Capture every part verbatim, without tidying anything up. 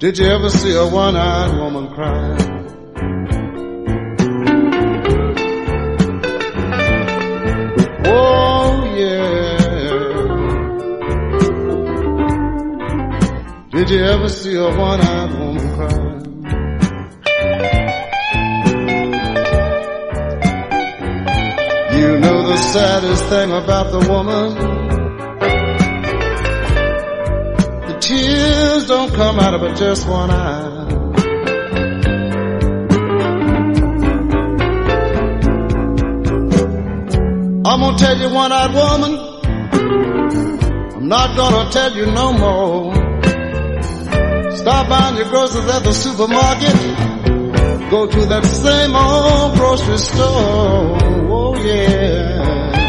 Did you ever see a one-eyed woman cry? Oh, yeah. Did you ever see a one-eyed woman cry? You know the saddest thing about the woman, the tears don't come out of her just one eye. I'm gonna tell you, one-eyed woman, I'm not gonna tell you no more. Stop buying your groceries at the supermarket, go to that same old grocery store. Oh yeah.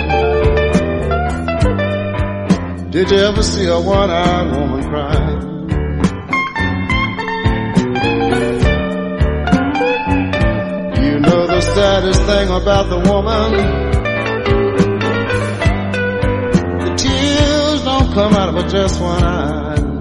Did you ever see a one-eyed woman cry? You know the saddest thing about the woman, the tears don't come out of her just one eye.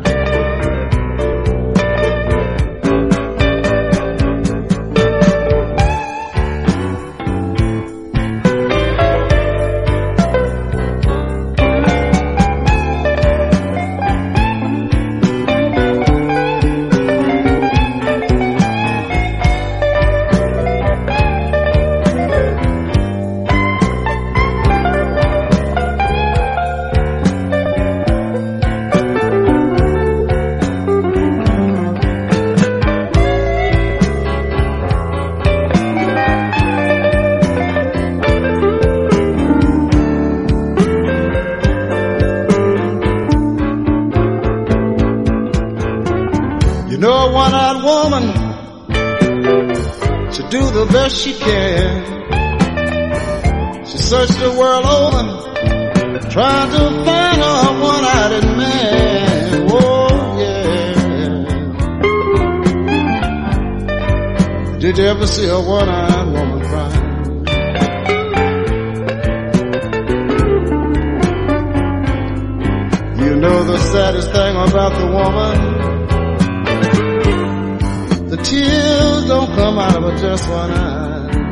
Do the best she can. She searched the world over, trying to find a one-eyed man. Oh yeah. Did you ever see a one-eyed woman cry? You know the saddest thing about the woman, the tears don't come out of her just one eye.